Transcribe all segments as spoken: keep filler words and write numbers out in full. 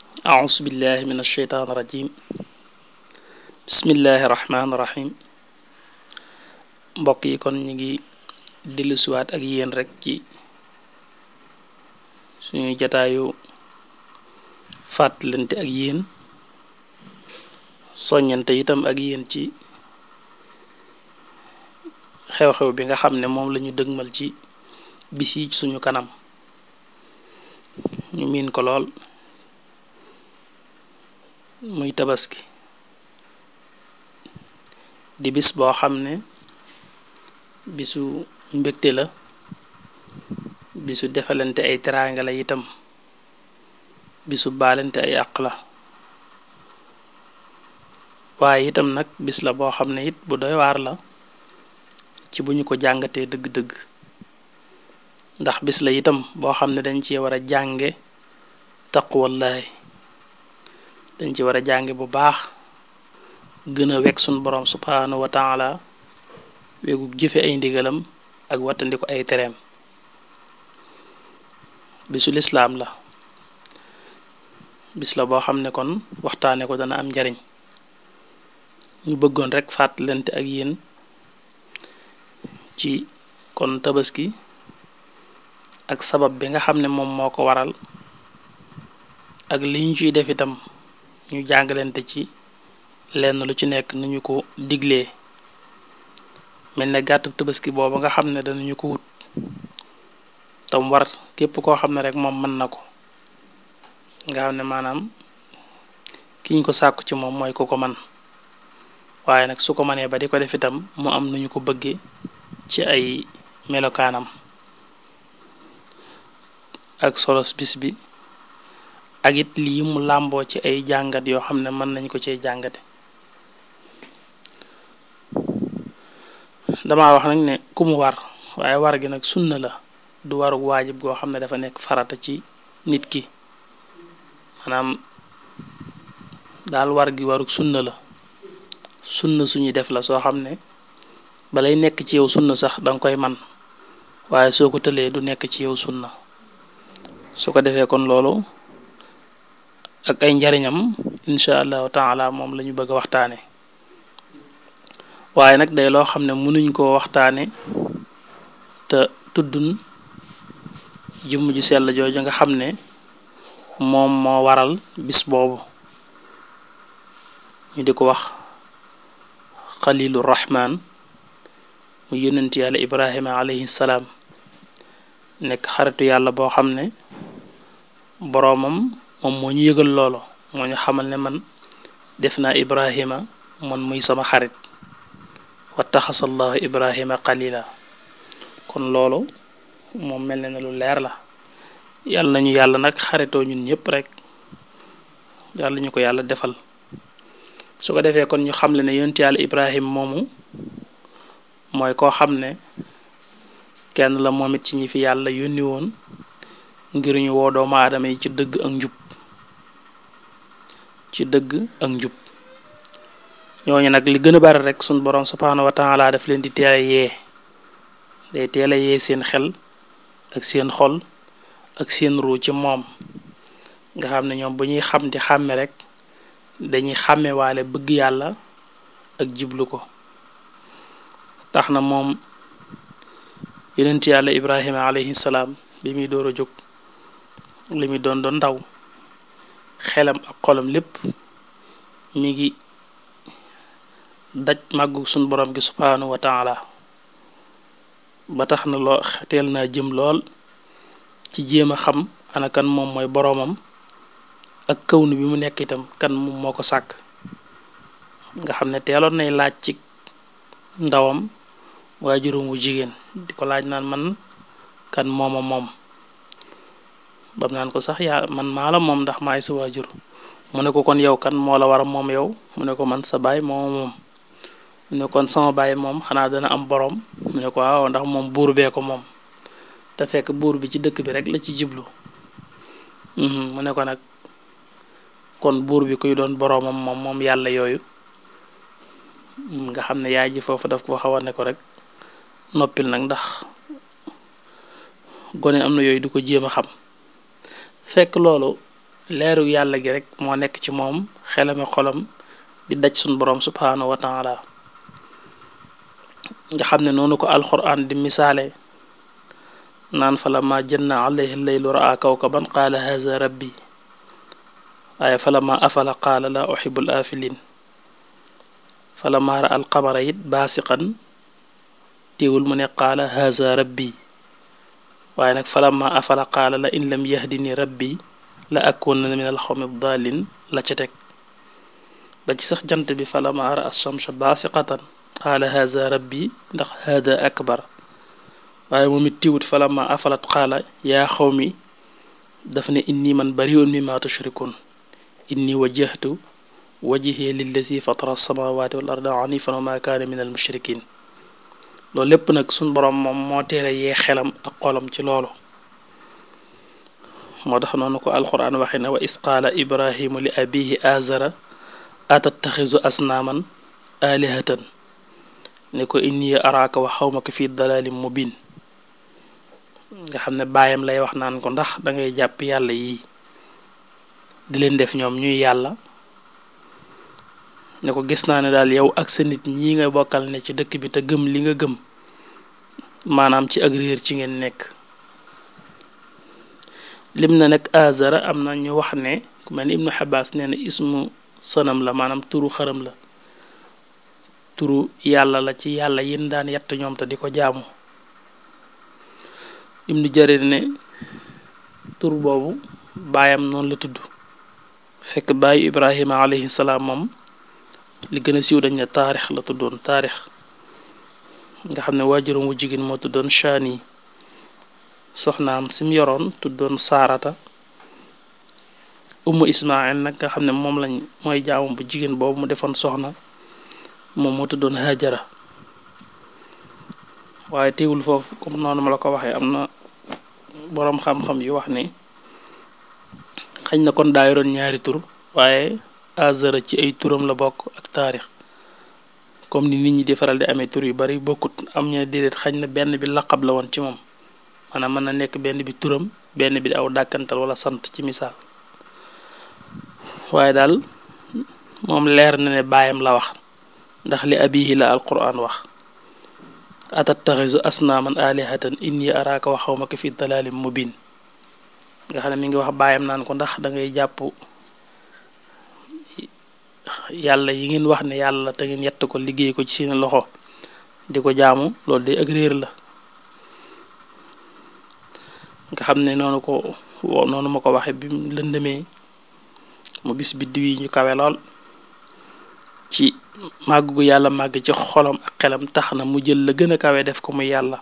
أعوذ بالله من الشيطان الرجيم بسم الله الرحمن الرحيم mbokk yi kon ñi ngi dellusiwaat ak yéen rek ci suñu jataayu fàttalante ak yéen soññante itam ak yéen ci xew-xew bi nga xam ne moom lañu dëgmal ci bis yi ci suñu kanam ñu miin ko lool muy tabaski di bis boo xam ne bisu mbégte la bisu defalante ay teraanga la itam bisu baalante ay àq la waaye itam nag bis la boo xam ne it bu doy waar la ci bu ñu ko jàngatee dëgg-dëgg ndax bis la itam boo xam ne dañ ci war a jànge taqwallahi dañ ci war a jànge bu baax gën a wekk sun boroom subhaanahu wa taala weegu jëfe ay ndigalam ak wattandiko ay tereem bisu lislaam la bis la boo xam ne kon waxtaane ko dana am njariñ ñu bëggoon rekk fàttalante ak yéen ci kon tabaski ak sabab bi nga xam ne moom moo ko waral ak li ñu ciy def itam ñu jàngalante ci lenn lu ci nekk nañu ko diglee mel ne gàttu tabaski booba nga xam ne danañu ko wut tam war képp koo xam ne rek moom mën na ko nga xam ne maanaam kiñ ko sàkku ci moom mooy ku ko man waaye nag su ko manee ba di ko def itam mu am nañu ko bëgge ci ay melokaanam ak solos bis bi ak it lii mu làmboo ci ay jàngat yoo xam ne mën nañ ko cee jàngate dama wax nag ne ku mu war waaye war gi nag sunna la du warug waajib goo xam ne dafa nekk farata ci nit ki maanaam daal war gi warug sunna la sunna suñuy def la soo xam ne balay nekk ci yow sunna sax danga koy man waaye soo ko tëlee du nekk ci yow sunna su ko defee kon loolu ak ay njariñam incha allahu taala moom lañu bëgg a waxtaane waaye nag day loo xam ne mënuñ koo waxtaane te tuddun jëmm ju sell jooju nga xam ne moom moo waral bis boobu ñu di ko wax xalilu rahmaan mu yonent yàlla ibrahima alayhi salaam nekk xaritu yàlla boo xam ne boroomam moom moo ñu yëgal loolo moo ñu xamal ne man def naa ibrahima man muy sama xarit wattaxasallahu ibrahima xalila kon loolu moom mel na ne lu leer la yàlla nañu yàlla nag xaritoo ñun ñëpp rek yàlla ñu ko yàlla defal su ko defee kon ñu xamle ne yonent yàlla ibrahim moomu mooy koo xam ne kenn la moom it ci ñi fi yàlla yónni woon ngir ñu woo doomu aadama yi ci dëgg ak njub ci dëgg ak njub ñooñu nag li gën a bari rek sun boroom subhaanahu wa taala daf leen di teel a yee day teel a yee seen xel ak seen xol ak seen ruu ci moom nga xam ne ñoom bu ñuy xam di xàmme rek dañuy xàmmewaale bëgg yàlla ak jiblu ko tax na moom yonent yàlla ibrahima alayhi salaam bi muy door a jóg li muy doon doon ndaw xelam ak xolam lépp mi ngi daj màggu sun borom gi subhaanahu wa taala ba tax na loo teel naa jëm lool ci jéem a xam ana kan moom mooy boroomam ak kawnu bi mu nekk itam kan moom moo ko sàkk nga xam ne teeloon nay laaj ci ndawam waajuram wu jigéen di ko laaj naan man kan mooma moom bam naan ko sax yaa man maa la moom ndax maay sa waajur mu ne ko kon yow kan moo la war a moom yow mu ne ko man sa baay mooma moom mu ne kon sama baay moom xanaa dana am boroom mu ne ko waaw ndax moom buur bee ko moom te fekk buur bi ci dëkk bi rek la ci jiblu mu ne ko nag kon buur bi kuy doon boroomam moom moom yàlla yooyu nga xam ne yaay ji foofu daf ko xaw a ne ko rek noppil nag ndax gone am na yooyu du ko jéem a xam fekk loolu leeru yàlla gi rek moo nekk ci moom xelame xolam di daj sun boroom subhaanahu wa taala nga xam ne noonu ko alquran di misaale naan falama janna alayhi leylu raa kawkaban qaala haza rabbi waaye falama afala qaala la uhibbul afilin falama ra al qamara it baasiqan téewul mu ne qaala haza rabbi waaye nag falama afala qaala la in lam yahdini rabbi la akunna min al xawmi daalin la ca teg ba ci sax jant bi falama ra ash-shamsa baasiqatan qaala haza rabbi ndax hada akbar waaye moom it tiwut falama afalat qaala yaa xawmi daf ne inni man bariun mimma tushrikun inni wajjahtu wajhi lillazi fatara as-samawati wal arda hanifan wa ma kaana min al mushrikin loolu lépp nag suñ boroom moom moo teere yee xelam ak xolam ci loolu moo tax noonu ko alquran waxe ne wa is qaala ibrahimu li abihi azara atattaxizu asnaaman alihatan ne ko inni araaka wa xawmaka fi dalalin mubin nga xam ne baayam lay wax naan ko ndax dangay jàpp yàlla yi di leen def ñoom ñuy yàlla ne ko gis naa ne daal yow ak sa nit ñi nga bokkal ne ci dëkk bi te gëm li nga gëm maanaam ci ak réer ci ngeen nekk lim na nag azara am na ñu wax ne ku mel ni ibnu xabaas nee na ismu sanam la maanaam turu xaram la turu yàlla la ci yàlla yin daan yett ñoom te di ko jaamu ibnu jarir ne tur boobu baayam noonu la tudd fekk baayu ibrahima alayhi salaam moom li gën a siiw dañ ne taarix la tuddoon taarix nga xam ne waajuram wu jigéen moo tuddoon shaani soxnaam sim yoroon tuddoon saarata ummu ismail nag nga xam ne moom lañ mooy jaamam bu jigéen boobu mu defoon soxna moom moo tuddoon hajara waaye teewul foofu comme noonu ma la ko waxee am na boroom xam-xam yu wax ne xañ na kon daa yoroon ñaari tur waaye azara ci ay turam la bokk ak taarix comme ni nit ñi di faral di amee tur yu bari bokkut am ñu ne déedéet xañ na benn bi laqab la woon ci moom maanaam mën na nekk benn bi turam benn bi aw dàkkantal wala sant ci misaal waaye daal moom leer na ne baayam la wax ndax li abihi la alquran wax atattaxizu asnaaman alihatan inni araaka wa xawmaka fi dalalin mubin nga xam ne mi ngi wax baayam naan ko ndax dangay jàpp yàlla yi ngeen wax ne yàlla te ngeen yett ko liggéey ko ci seen loxo di ko jaamu loolu de ak réer la nga xam ne noonu ko noonu ma ko waxe bi lëndëmee mu gis biddiw yi ñu kawe lool ci màgg gu yàlla màgg ci xolam ak xelam tax na mu jël la gën a kawe def ko muy yàlla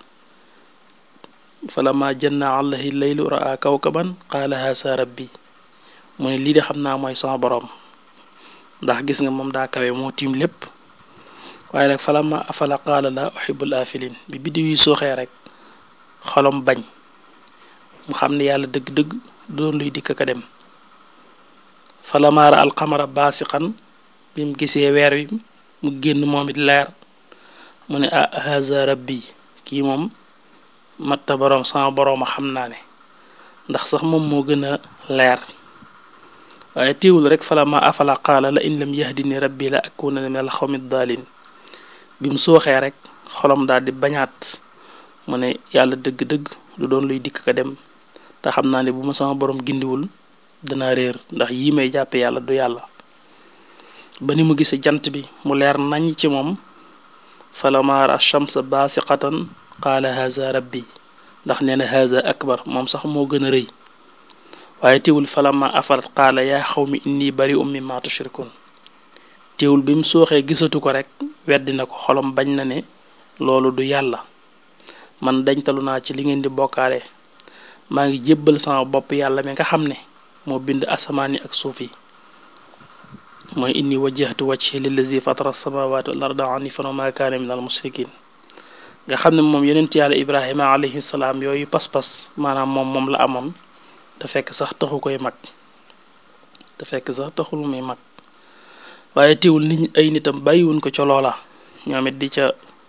falama janna alayhi laylu raa kawkaban qaala haasa rabbi mu ne lii de xam naa mooy sama boroom ndax gis nga moom daa kawe moo tiim lépp waaye nag falama afala qaala la uhibbul afilin bi biddiw yi suuxee rek xolam bañ mu xam ne yàlla dëgg-dëgg doon luy dikk ka dem falama ra al qamara baasiqan bi mu gisee weer wi mu génn moom it leer mu ne ah haza rabbi kii moom matta boroom sama boroom a xam naa ne ndax sax moom moo gën a leer waaye teewul rek falama afala qaala la in lam yahdini rabbi la akuna min al xawmi daalin bi mu sooxee rek xolam daal di bañaat mu ne yàlla dëgg-dëgg du doon luy dikk ka dem te xam naa ne bu ma sama boroom gindiwul dana réer ndax yii may jàppe yàlla du yàlla ba ni mu gisee jant bi mu leer nañ ci moom falama ra shamsa baasiqatan qaala haza rabbi ndax nee na haza akbar moom sax moo gën a rëy waaye teewul falama afalat qaala yaa xawmi inni bari'un mimma tushrikun teewul bi mu sooxee gisatu ko rek weddi na ko xolam bañ na ne loolu du yàlla man dañtalu naa ci li ngeen di bokkaale maa ngi jébbal sama bopp yàlla mi nga xam ne moo bind asamaan yi ak suuf yi mooy inni wajjahtu wajhi lillazi fatara as-samawati wal arda hanifan wa ma kaana min al mushrikin nga xam ne moom yonent yàlla ibrahima alayhi salaam yooyu pas-pas maanaam moom moom la amoon te fekk sax taxu koy mag te fekk sax taxul muy mag waaye teewul nit ñi ay nitam bàyyiwuñ ko ca loola ñoom it di ca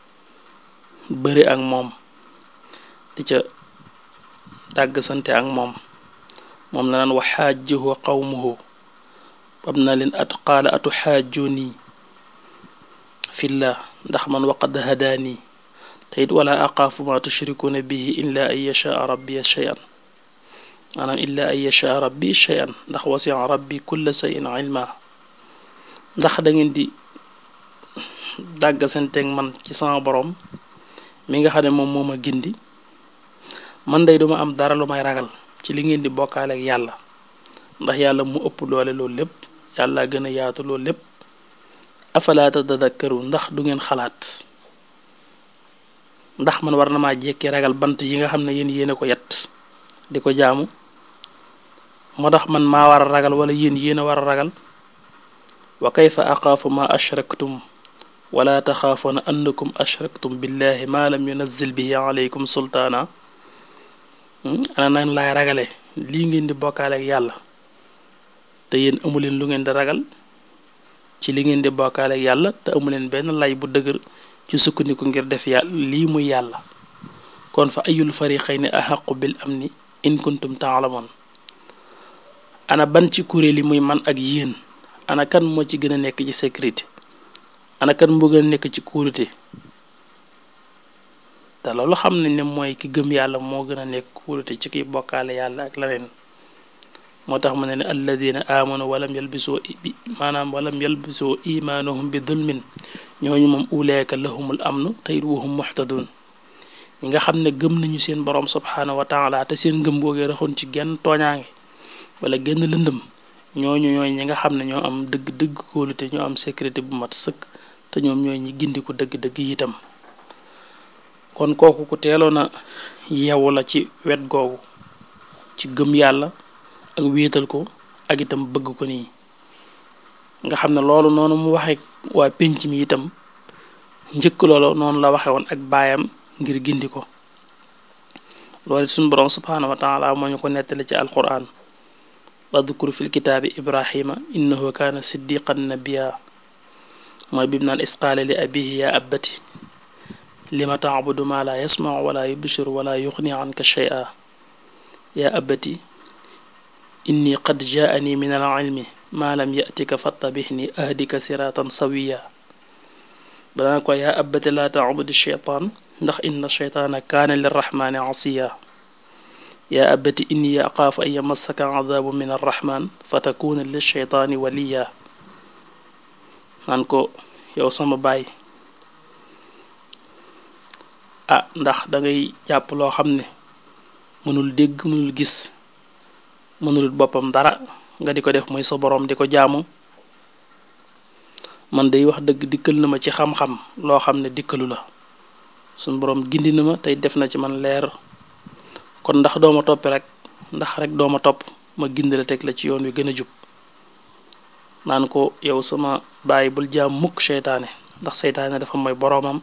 bëri ak moom di ca dàgg sante ak moom moom la naan wa xaajjahu qawmuhu bam na leen at qaala atu xaajuni fillah ndax man waqad hadaani te it wala aqaafu ma tushrikuuna bihi illa an yashaa rabbi shay'an maanaam illa an yashaa rabbi shay'an ndax wasi'a rabbi kulla shay'in ilma ndax da ngeen di dàgg seen teg man ci sama borom mi nga xam ne moom moo ma gindi man day duma am dara lu may ragal ci li ngeen di bokkaale ak yàlla ndax yàlla mu ëpp doole loolu lépp yàlla gën a yaatu loolu lépp afala tadakkaru ndax du ngeen xalaat ndax man war na maa jekki ragal bant yi nga xam ne yéen yéen a ko yat di ko jaamu moo tax man maa war a ragal wala yéen yéen a war a ragal wa kayfa axaafu ma ashraktum wala taxaafuuna annakum ashraktum billahi ma lam yunazzil bihi alaykum sultaana ana nan laay ragale lii ngeen di bokkaale ak yàlla te yéen amuleen lu ngeen di ragal ci li ngeen di bokkaale ak yàlla te amuleen benn lay bu dëgër ci sukkandiku ngir def yàlla lii muy yàlla kon fa ayul fariqayni ahaqu bil amni in kuntum taalamoon ana ban ci kuréel yi muy man ak yéen ana kan moo ci gën a nekk ci sécurité ana kan moo gën a nekk ci kóolute te loolu xam nañ ne mooy ki gëm yàlla moo gën a nekk kóolute ci kiy bokkaale yàlla ak leneen moo tax mu ne ne alladina amanu walam yalbisoo bi maanaam walam yalbisoo imaanahum bi dulmin ñooñu moom uleeka lahumul amnu tayit wahum muhtadun ñi nga xam ne gëm nañu seen borom subhaanahu wa taala te seen ngëm googee raxoon ci genn tooñaange wala genn lëndëm ñooñu ñooy ñi nga xam ne ñoo am dëgg dëgg kóolute ñoo am sécurité bu mat sëkk te ñoom ñooy ñi gindi ko dëgg dëgg itam kon kooku ku teeloon a yeewu la ci wet googu ci gëm yàlla ak wéetal ko ak itam bëgg ko nii nga xam ne loolu noonu mu waxe waa pénc mi itam njëkk loolu noonu la waxe woon ak baayam ngir gindi ko loolu suñu borom subhaanahu wa taala moo ñu ko nettali ci alquran wadkur fil kitaabi ibrahima innahu kaana siddiqan nabiyya mooy bim naan isqaala li abihi ya abbati lima taabudu ma la yasmau wala yubsiru wala yuxni anka shay'a ya abbati inni qad jaani min al ilmi ma lam yatika fattabihni ahdika siratan sawiya banaa ko yaa abbati laa taabudi shaytaan ndax inna shaytaana kaana lirrahmaani asiya yaa abbati inni axaafu an yamassaka adaabu min arrahman fa takuna lishaytaani waliya naan ko yow sama baay ah ndax dangay jàpp loo xam ne mënul dégg mënul gis mënul boppam dara nga di ko def muy sa boroom di ko jaamu man day wax dëgg dikkal na ma ci xam-xam loo xam ne dikkalu la suñ boroom gindi na ma tey def na ci man leer kon ndax dooma toppi rek ndax rek dooma topp ma gindi la teg la ci yoon wi gën a jub naan ko yow sama baay bul jaam mukk seytaane ndax seytaane dafa mooy boroomam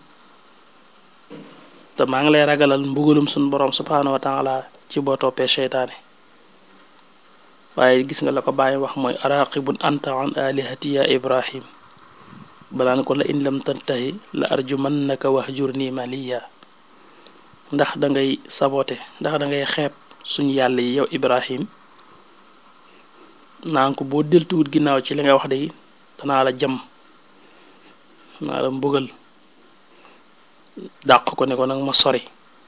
te maa ngi lay ragalal mbugalum suñ boroom subhaanahu wa taala ci boo toppee seytaane waaye gis nga la ko bàyyi wax mooy araqibun anta an alihati ya ibrahim balaan ko la in lam tantahi la arjumannaka wahjurni maliya ndax da ngay sabote ndax da ngay xeeb suñu yàlla yi yow ibrahim naan ko boo deltuwut ginnaaw ci li nga wax de danaa la jam naa la mbugal dàq ko ne ko nag ma sori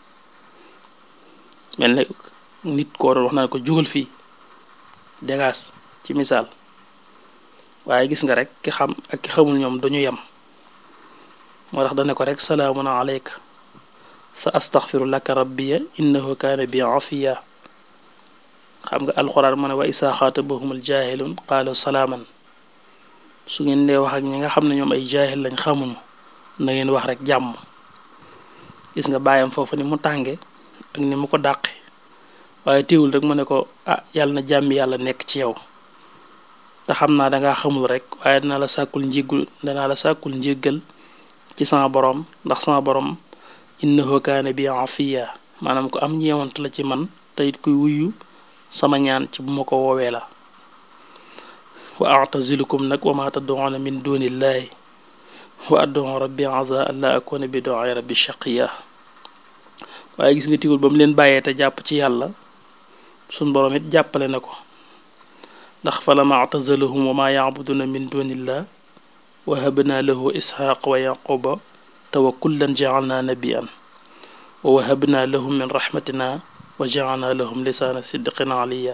mel ne nit koo doon wax naan ko jugal fii dégaas ci misaal waaye gis nga rek ki xam ak ki xamul ñoom dañu yem moo tax dane ko rek salaamun alayka sa astaghfiru laka rabbiya innahu kaana bi afiya xam nga alxuraan mu ne wa isaa xaatabahumul jaahilun qaalu salaaman su ngeen dee wax ak ñi nga xam ne ñoom ay jaahil lañ xamuñu na ngeen wax rek jàmm gis nga bàyyam foofu ni mu tànge ak ni mu ko dàqe waaye teewul rek mu ne ko ah yàlla na jàmmi yàlla nekk ci yow te xam naa dangaa xamul rek waaye danaa la sàkkul njégul danaa la sàkkul njéggal ci sama borom ndax sama borom innahu kaana bi afiya maanaam ko am ñeewant la ci man te it kuy wuyu sama ñaan ci bu ma ko woowee la wa a'tazilukum nag wa ma tad'una min dunillahi wa ad'u rabbi asa alla akuna bi du'a rabbi shaqiya waaye gis nga tiwul ba mu leen bàyyee te jàpp ci yàlla sun borom it jàppale na ko ndax falama atazalahum wa ma ya'buduna min dunillah wa habna lahu ishaaq wa yaquba tawa kullan ja'alna nabiyan wa wahabna lahum min rahmatina wa ja'alna lahum lisaana sidqin aliya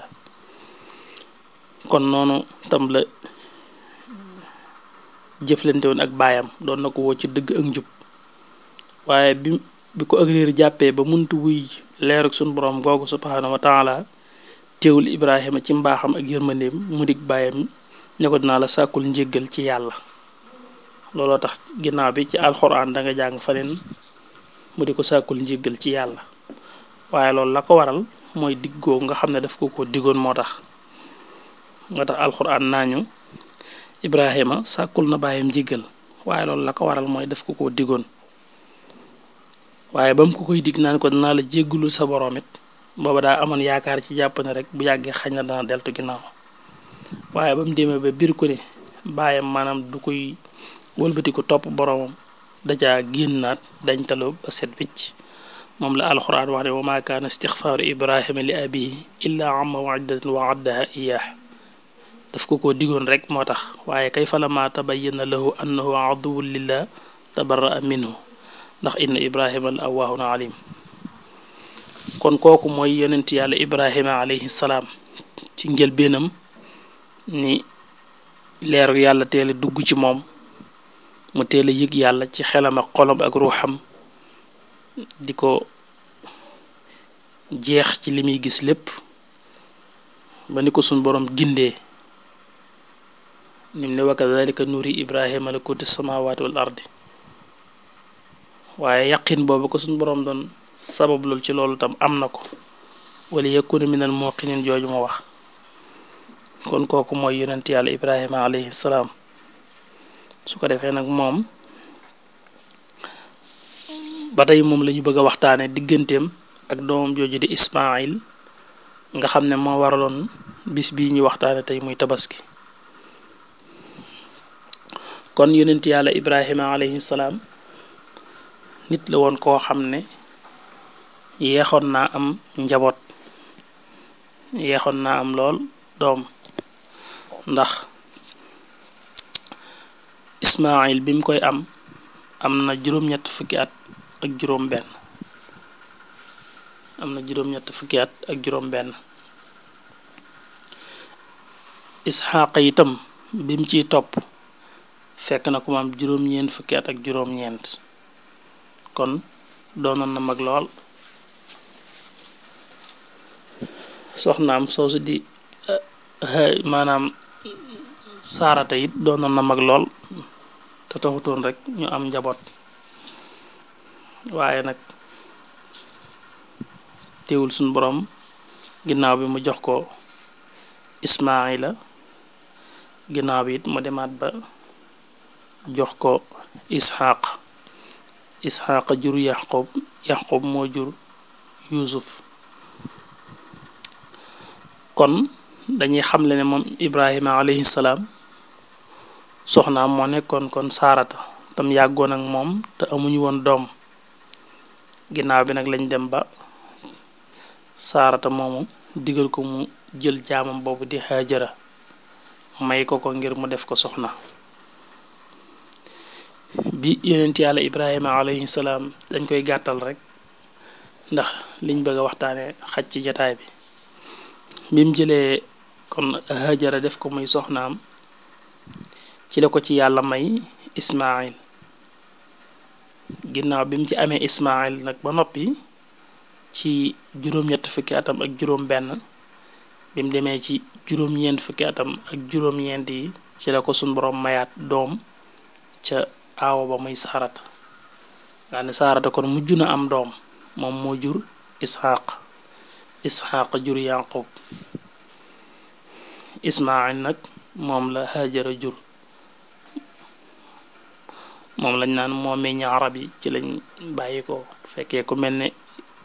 kon noonu tam la jëflante woon ak baayam doon na ko woo ci dëgg ak njub waaye bi bi ko ak réer jàppee ba muntu wuy leeruk sun borom googu subhanahu wa taala teewul Ibrahima ci mbaaxam ak yërmandeem mu dig baayam ne ko dinaa la sàkkul njéggal ci yàlla looloo tax ginnaaw bi ci alxuraan da nga jàng faneen mu di ko sàkkul njéggal ci yàlla waaye loolu la ko waral mooy diggoo nga xam ne daf ko ko diggoon moo tax moo tax alxuraan naañu Ibrahima sàkkul na baayam njéggal waaye loolu la ko waral mooy daf ko ko diggoon waaye ba mu ko koy dig naan ko dinaa la jéggulu sa borom it booba daa amoon yaakaar ci jàpp ne rek bu yàggee xañ na dana deltu ginnaaw waaye ba mu demee ba biir ko ne baayam maanaam du koy wëlbati ko topp boromam dajaa génnaat dañ taloo ba set wicc moom la alxuraan wax ne wa ma kaana istixfaaru ibrahima li abihi illa an maw'idatin wa'adaha iyaah daf ko ko digoon rek moo tax waaye kay falama tabayyana lahu annahu aduwwun lillah tabarra'a minhu ndax inna ibrahima la awwaahun alim kon kooku mooy yonent yàlla ibrahima alayhi salaam ci njëlbéenam ni leeru yàlla teel a dugg ci moom mu teel a yëg yàlla ci xelam ak xolam ak ruuxam di ko jeex ci li muy gis lépp ba ni ko suñ boroom gindee nim ne wa kadhalika nuri ibrahima malakuti samawati wal ardi waaye yaqin boobu ko suñ boroom doon sabab lool ci loolu tam am na ko wala yakuna minal muqinin jooju ma wax kon kooku mooy yonent yàlla ibrahima alayhi salaam su ko defee nag moom ba tey moom lañu bëgg a waxtaane digganteem ak doomam jooju di Ismaayil nga xam ne moo waraloon bis bii ñu waxtaane tey muy tabaski kon yonent yàlla ibrahima alayhi salaam nit la woon koo xam ne yeexoon naa am njaboot yeexoon naa am lool doom ndax Ismaayil bi mu koy am am na juróom-ñett fukki at ak juróom benn am na juróom-ñett fukki at ak juróom benn Isxaaqa itam bi mu ciy topp fekk na ko mu am juróom-ñeent fukki at ak juróom-ñeent kon doonoon na mag lool soxnaam soosu di maanaam saarata it doonoon na mag lool te taxutoon rek ñu am njaboot waaye nag teewul suñ boroom ginnaaw bi mu jox ko Ismaayila ginnaaw bi it mu demaat ba jox ko Isxaaq Isxaaq jur Yaqub Yaqub moo jur Yuusuf kon dañuy xamle ne moom Ibrahima alayhi salaam soxnaam moo nekkoon kon saarata tam yàggoon ak moom te amuñu woon doom ginnaaw bi nag lañ dem ba saarata moomu digal ko mu jël jaamam boobu di Haajara may ko ko ngir mu def ko soxna bi yonent yàlla Ibrahima alayhi salaam dañ koy gàttal rek ndax liñ bëgg a waxtaane xaj ci jataay bi bim jëlee kon Haajara def ko muy soxnaam ci la ko ci yàlla may Ismaayil ginnaaw bi mu ci amee Ismaayil nag ba noppi ci juróom-ñett fukki atam ak juróom benn bi mu demee ci juróom-ñeent fukki atam ak juróom-ñeent yi ci la ko suñ boroom mayaat doom ca aawo ba muy saarata nga ne saarata kon mujj na am doom moom moo jur Isxaaq Isxaaq jur Yaqub Ismaayil nag moom la Haajara jur moom lañ naan moo meññ arab yi ci lañ bàyyi ko fekkee ku mel ne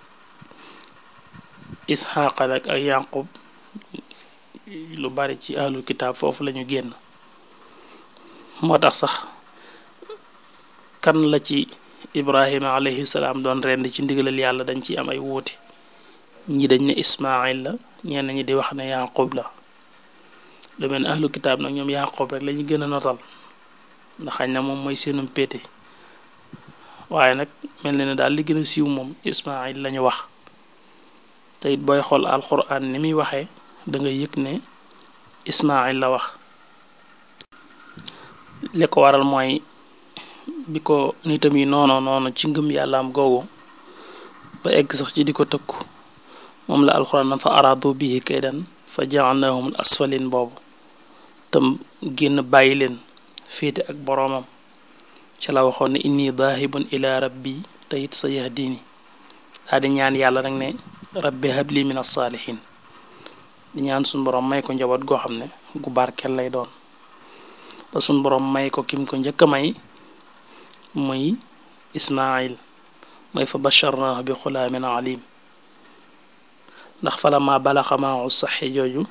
Isxaaqa nag ak Yaqub lu bari ci ahlul kitaab foofu lañu génn moo tax sax kan la ci Ibrahima alayhi salaam doon rend ci ndigalal yàlla dañ ci am ay wuute ñi dañ ne Ismaayil la ñenn ñi di wax ne Yaqub la lu mel ne ahlu kitaab nag ñoom Yaqub rek lañu gën a notal ndax xañ na moom mooy seenum péete waaye nag mel na ne daal li gën a siiw moom Ismaayil lañu wax te it booy xool alquran ni muy waxee da nga yëg ne Ismaayil la wax li ko waral mooy bi ko nitam yi noono noonu ci ngëm yàlla am googu ba egg sax ci di ko tëkku moom la alquran na fa araadu bihi kaydan fa ja'alnahum asfalin boobu tam génn bàyyi leen féete ak boroomam ca la waxoon ne inni daahibun ila rabbi te it sa yahdini daa di ñaan yàlla nag ne rabbi habli min as-saalihin di ñaan suñ boroom may ko njaboot goo xam ne gu barkel lay doon ba suñ boroom may ko kim ko njëkk a may muy Ismaayil mooy fa basharnaahu bi xulaamin alim ndax fala ma balaxa maahu saxi jooju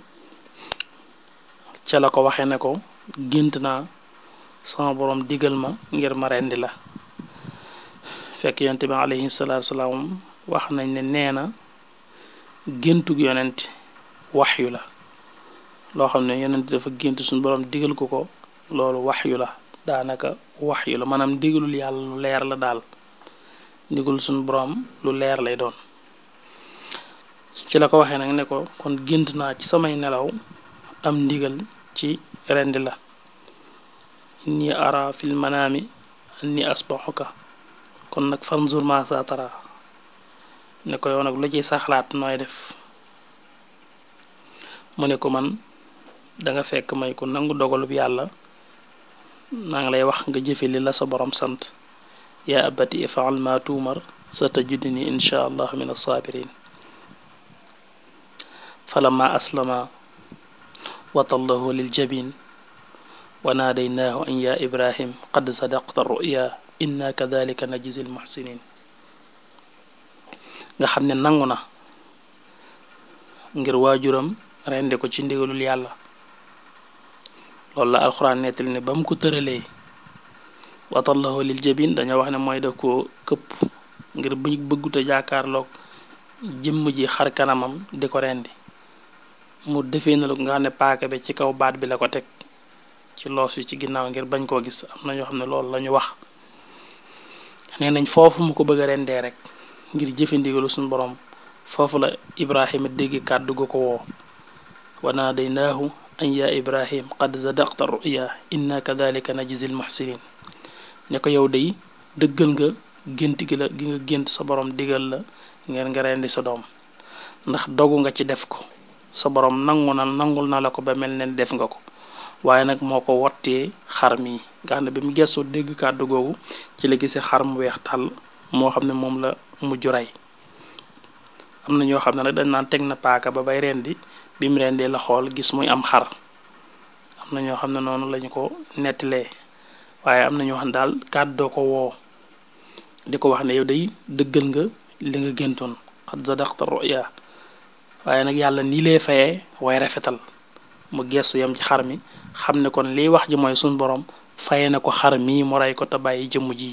ca la ko waxee ne ko gént naa sama boroom digal ma ngir ma rendi la fekk yonent bi alayhi salaatu salaam wax nañ ne nee na géntug yonent waxyu la loo xam ne yonent dafa gént suñu boroom digal ko ko loolu waxyu la daanaka waxyu la maanaam digalul yàlla lu leer la daal digal suñu boroom lu leer lay doon ci la ko waxee nag ne ko kon gént naa ci samay nelaw am ndigal ci rendi la inni ara fil manaami anni asbahuka kon nag fanzur ma sa tara ne ko yow nag lu ci saxlaat nooy def mu ne ko man danga fekk may ko nangu dogalub yàlla maa ngi lay wax nga jëfe li la sa borom sant yaa abati if'al ma tuumar satajiduni insha allah min as-sabirin falamma aslama wa tallahu lil jabin wa naadaynaahu an ya ibrahim qad sadaqta ru'ya inna kadhalika najzi al muhsinin nga xam ne nangu na ngir waajuram rendi ko ci ndigalul yàlla loolu la alxuraan nettali ne ba mu ko tëralee wa tallahu lil jabin dañoo wax ne mooy daf ko këpp ngir bu bëgguta jaakaarloog jëmm ji xar kanamam di ko rendi mu defee na lu nga xam ne paaka bi ci kaw baat bi la ko teg ci loos wi ci ginnaaw ngir bañ koo gis am na ñoo xam ne loolu lañu wax nee nañ foofu mu ko bëgg a rendee rek ngir jëfe ndigalu suñu borom foofu la Ibrahima dégg kàddu gu ko woo wa naadaynaahu an ya ibrahim qad sadaqta ru'ya inna kadhalika najzi al muhsinin ne ko yow day dëggal nga gént gi la gi nga gént sa borom digal la ngeen nga rendi sa doom ndax dogu nga ci def ko sa borom nangu na nangul na la ko ba mel ne def nga ko waaye nag moo ko wottee xar mi nga xam ne bi mu gëstoo dégg kàddu googu ci la gisee xar mu weex tàll moo xam ne moom la mujj rey am na ñoo xam ne nag dañ naan teg na paaka ba bay rendi bi mu rendee la xool gis muy am xar am na ñoo xam ne noonu lañu ko nettilee waaye am na ñoo xam ne daal kàddoo ko woo di ko wax ne yow day dëggal nga li nga géntoon xad sadaqta ru'ya waaye nag yàlla nii lay fayee way rafetal mu gestu yam ci xar mi xam ne kon liy wax ji mooy suñ borom faye na ko xar mii mu rey ko te bàyyi jëmm ji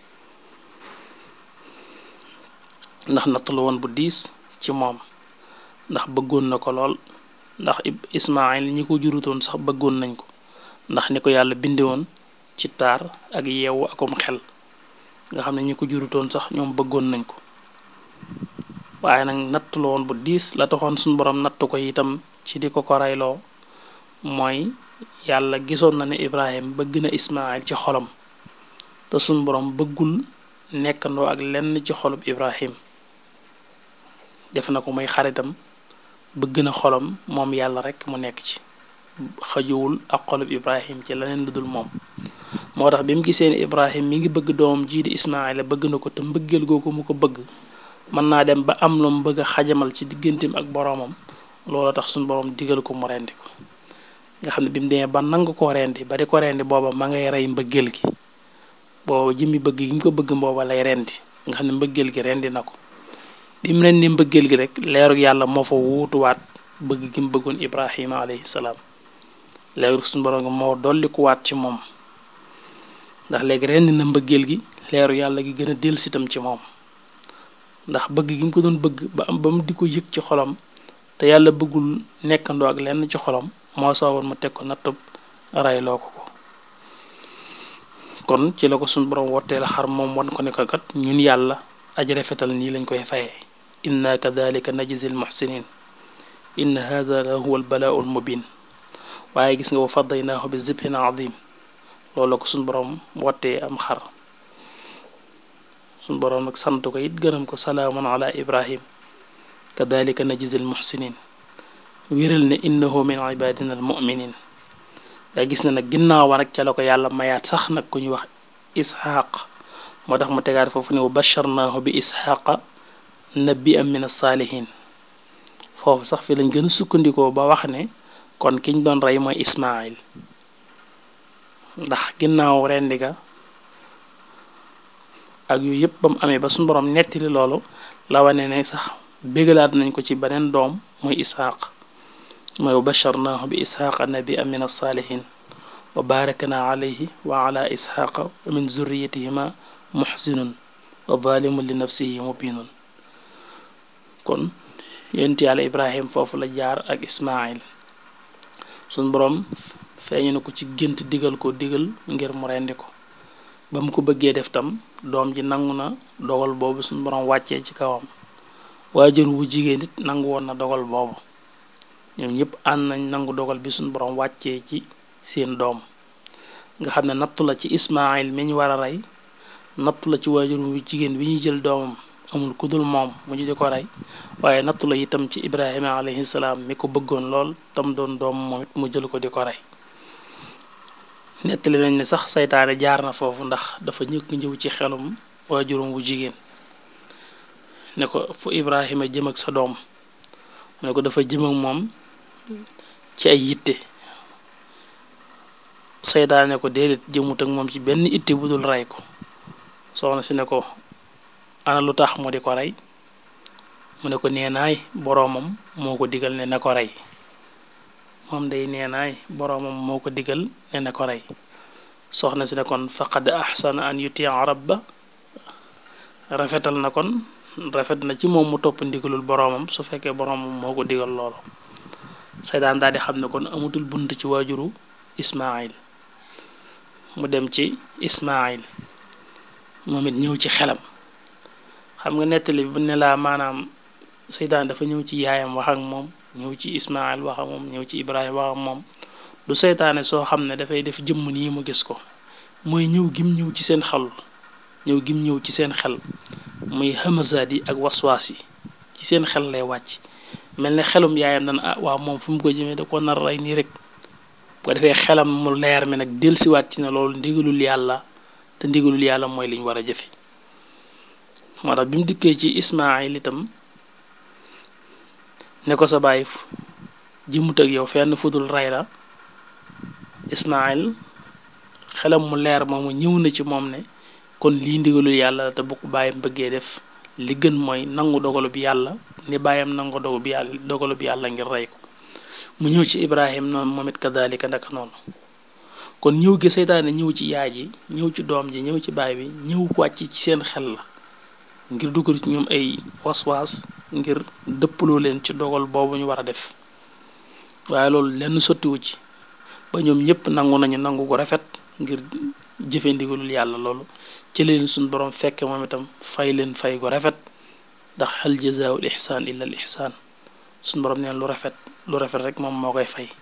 ndax natt la woon bu diis ci moom ndax bëggoon na ko lool ndax Ismaayil ñi ko jurutoon sax bëggoon nañ ko ndax ni ko yàlla bindewoon ci taar ak yeewu akum xel nga xam ne ñi ko jurutoon sax ñoom bëggoon nañ ko waaye nag natt la woon bu diis la taxoon suñu borom natt ko itam ci di ko ko reyloo mooy yàlla gisoon na ne Ibrahim bëgg na Ismaayil ci xolam te suñu borom bëggul nekkandoo ak lenn ci xolub Ibrahim def na ko muy xaritam bëgg na xolam moom yàlla rek mu nekk ci xajuwul ak xolub Ibrahim ci leneen lu dul moom moo tax bi mu gisee ne Ibrahim mi ngi bëgg doomam jii di Ismaayila bëgg na ko te mbëggeel googu mu ko bëgg mën naa dem ba am lu mu bëgg a xajamal ci digganteem ak boroomam loolu tax suñu boroom digal ko mu rendi ko nga xam ne bi mu demee ba nangu koo rendi ba di ko rendi booba ma ngay rey mbëggeel gi booba jëmmi bëgg gi mu ko bëgg booba lay rendi nga xam ne mbëggeel gi rendi na ko bi mu rendi mbëggeel gi rek leerug yàlla moo fa wuutuwaat bëgg gi mu bëggoon Ibrahima alayhi salaam leerug suñu boroom moo dolli ku waat ci moom ndax léegi rendi na mbëggeel gi leeru yàlla gi gën a dellusi itam ci moom ndax bëgg gi mu ko doon bëgg ba am ba mu di ko yëg ci xolam te yàlla bëggul nekkandoo ak lenn ci xolam moo soowoon mu teg ko nattub rayloo ko ko kon ci la ko suñ borom wottee la xar moom wan ko ne ko kat ñun yàlla aji rafetal nii lañ koy fayee inna kadhalika najzil muhsinin inna hadha la huwa al balaa'u al mubin waaye gis nga wa fadaynaahu bi zibhin azim loolu la ko suñ borom wottee am xar suñ borom nag sant ko it gërëm ko salaamun ala ibrahim kadhalika najzil muhsinin wéral ne innahu min ibadina al muminin yaa gis na nag ginnaaw wa nag ca la ko yàlla mayaat sax nag ku ñuy wax isxaq moo tax mu tegaat foofu ne wa basharnaahu bi isxaqa nabi am min as-saalihin foofu sax fi lañ gën a sukkandikoo ba wax ne kon kiñ doon rey mooy ismail ndax ginnaaw rendi ga ak yu yëpp ba mu amee ba suñu borom nettali loolu la wane ne sax bégalaat nañ ko ci beneen doom muy isxaq mooy wa basharnaahu bi isxaqa nabi am min as-saalihin wa barakna alayhi wa ala isxaqa wa min zurriyatihima muhsinun wa zalimun li nafsihi mubinun kon yonent yàlla ibrahim foofu la jaar ak ismail suñ boroom feeñu na ko ci gént digal ko digal ngir mu rendi ko ba mu ko bëggee def tam doom ji nangu na dogal boobu suñ boroom wàccee ci kawam waajur wu jigéen nit nangu woon na dogal boobu ñoom ñëpp ànd nañ nangu dogal bi suñ boroom wàccee ci seen doom nga xam ne nattu la ci ismail mi ñu war a rey nattu la ci waajur wu jigéen bi ñuy jël doomam amul kudul moom mu di ko rey waaye nattu la itam ci ibrahima alayhi salaam mi ko bëggoon lool tam doon doom moom it mu jël ko di ko rey nettali nañ ne sax saytaane jaar na foofu ndax dafa ñëkk njëw ci xelum waajurum wu jigéen ne ko fu ibrahima jëm ak sa doom ne ko dafa jëm ak moom ci ay yitte saytaane ko déedéet jëmut ak moom ci benn itte bu dul rey ko soxna si ne ko ana lu tax mu di ko rey mu ne ko neenaay boroomam moo ko digal ne na ko rey moom day neenaay boroomam moo ko digal ne na ko rey soxna si ne kon faqad ahsana an yutia rabba rafetal na kon rafet na ci moom mu topp ndigalul boroomam su fekkee boroomam moo ko digal loolu saytaan daal di xam ne kon amutul bunt ci waajuru ismail mu dem ci ismail moom it ñëw ci xelam xam nga nettali bu ne laa maanaam seytaan dafa ñëw ci yaayam wax ak moom ñëw ci ismail wax ak moom ñëw ci ibrahim wax ak moom du seytaane soo xam ne dafay def jëmm nii mu gis ko mooy ñëw gim ñëw ci seen xel ñëw gim ñëw ci seen xel muy hamazaat yi ak waswaas yi ci seen xel lay wàcc mel ne xelum yaayam dana ah waaw moom fu mu ko jëmee da ko nar rey nii rek bu ko defee xelam mu leer mi nag dellusiwaat ci ne loolu ndigalul yàlla te ndigalul yàlla mooy liñ war a jëfe moo tax bi mu dikkee ci ismail itam ne ko sa bàyyi jëmut ak yow fenn fudul rey la ismail xelam mu leer moomu ñëw na ci moom ne kon lii ndigalul yàlla la te bu ko bàyyam bëggee def li gën mooy nangu dogalub yàlla ni bàyyam nangu dogalub yàlla dogalub yàlla ngir rey ko mu ñëw ci ibrahim noonu moom it kadalika ndaka noonu kon ñëw gi seytaane ñëw ci yaay ji ñëw ci doom ji ñëw ci baay bi ñëw wàcc ci seen xel la ngir dugal ci ñoom ay waswaas ngir dëppaloo leen ci dogal boobu ñu war a def waaye loolu lenn sottiwu ci ba ñoom ñëpp nangu nañu nangu gu rafet ngir jëfe ndigalul yàlla loolu ci leen suñ borom fekke moom itam fay leen fay gu rafet ndax hal jazaa'ul ihsaan illa al ihsaan suñ borom neen lu rafet lu rafet rek moom moo koy fay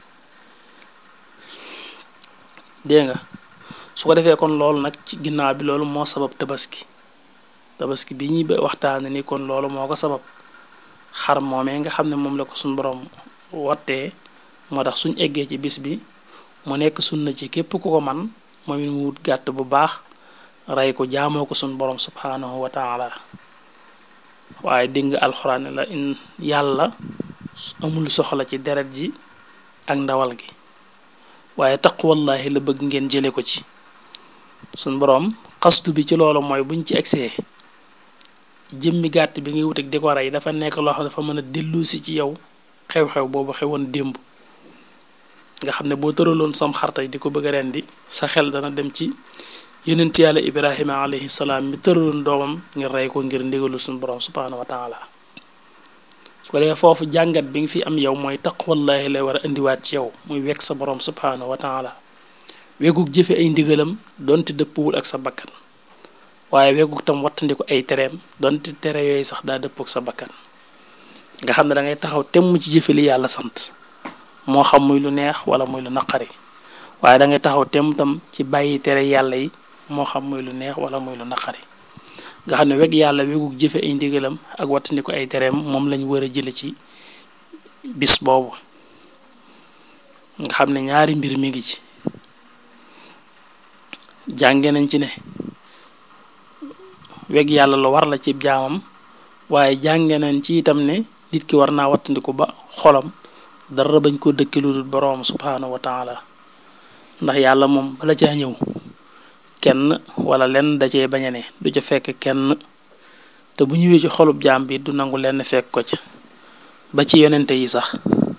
dégg nga su ko defee kon loolu nag ci ginnaaw bi loolu moo sabab tabaski tabaski bi ñuy waxtaane ni kon loolu moo ko sabab xar moomee nga xam ne moom la ko suñ borom wottee moo tax suñ eggee ci bis bi mu nekk sunna ci képp ku ko man moom it mu wut gàtt bu baax rey ko jaamoo ko suñ borom subhanahu wa taala waaye dégg nga alxuraan la in yàlla amul soxla ci deret ji ak ndawal gi waaye taqwallahi la bëgg ngeen jële ko ci suñ borom xastu bi ci loolu mooy buñ ci egsee jëmmi gàtt bi ngay wut ak di ko rey dafa nekk loo xam dafa mën a dellusi ci yow xew-xew boobu xewoon démb nga xam ne boo tëraloon sam xar tey di ko bëgg a rendi sa xel dana dem ci yonent yàlla ibrahima alayhi salaam mi tëraloon doomam ngir rey ko ngir ndigalu suñu borom subhaanahu wa taala su ko defee foofu jàngat bi nga fi am yow mooy taqwallahi lay war a indiwaat ci yow muy wekk sa borom subhaanahu wa taala wegug jëfe ay ndigalam donte dëppwul ak sa bakkan waaye wegug tam wattandiku ay tereem donte tere yooyu sax daa dëppoo ak sa bakkan nga xam ne da ngay taxaw temm ci jëfe li yàlla sant moo xam muy lu neex wala muy lu naqari waaye da ngay taxaw temm tam ci bàyyi tere yàlla yi moo xam muy lu neex wala muy lu naqari nga xam ne weg yàlla wegug jëfe ay ndigalam ak wattandiku ay tereem moom lañ war a jële ci bis boobu nga xam ne ñaari mbir mi ngi ci jànge nañ ci ne weg yàlla lu war la ci jaamam waaye jànge nañ ci itam ne nit ki war naa wattandiku ba xolam dara bañ ko dëkki lu dul boroom subhaanahu wa taala ndax yàlla moom bala caa ñëw kenn wala lenn da cee bañ a ne du ca fekk kenn te bu ñëwee ci xolub jaam bi du nangu lenn fekk ko ca ba ci yonente yi sax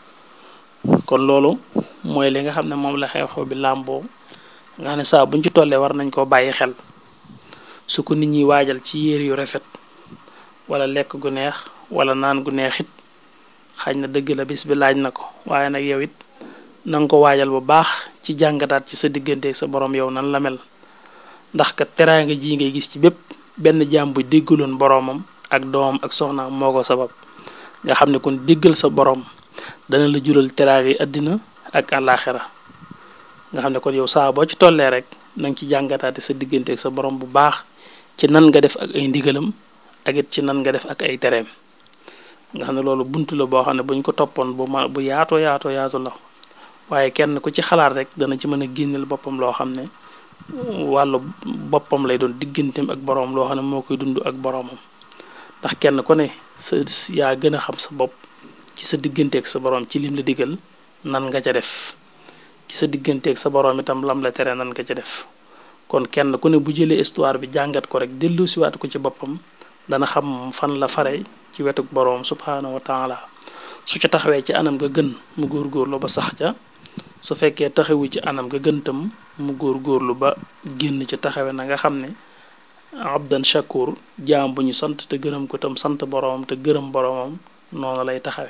kon loolu mooy li nga xam ne moom la xew-xew bi làmboo nga xam ne saa buñ ci tollee war nañ koo bàyyi xel su ko nit ñi waajal ci yére yu rafet wala lekk gu neex wala naan gu neex it xañ na dëgg la bis bi laaj na ko waaye nag yow it nanga ko waajal bu baax ci jàngataat ci sa diggante ak sa borom yow nan la mel ndax kat teraanga ji ngay gis ci bépp benn jaam bu déggaloon boroomam ak doomam ak soxnaam moo ko sabab nga xam ne kon déggal sa borom dana la jural teraanga yi àddina ak àllaaxira nga xam ne kon yow saa boo ci tollee rek nanga ci jàngataate sa diggante ak sa borom bu baax ci nan nga def ak ay ndigalam ak it ci nan nga def ak ay tereem nga xam ne loolu buntu la boo xam ne buñ ko toppoon bu ma bu yaatoo yaatoo yaatu la waaye kenn ku ci xalaat rek dana ci mën a génneel boppam loo xam ne wàllu boppam lay doon digganteem ak boroom loo xam ne moo koy dund ak boroomam ndax kenn ku ne sa yaa gën a xam sa bopp ci sa diggante ak sa boroom ci lim la digal nan nga ca def ci sa diggante ak sa boroom itam lam la tere nan nga ca def kon kenn ku ne bu jëlee histoire bi jàngat ko rek dellu siwaat ko ci boppam dana xam fan la fare ci wetuk boroom subhaanahu wa taala su ca taxawee ci anam nga gën mu góorgóorlu ba sax ca su fekkee taxawu ci anam nga gën tam mu góorgóorlu ba génn ci taxawe na nga xam ne abdan shakur jaam bu ñu sant te gërëm ko tam sant boroomam te gërëm boroomam noonu lay taxawe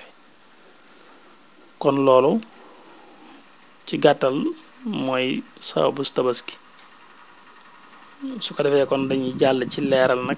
kon loolu ci gàttal mooy sababu tabaski su ko defee kon dañuy jàll ci leeral nag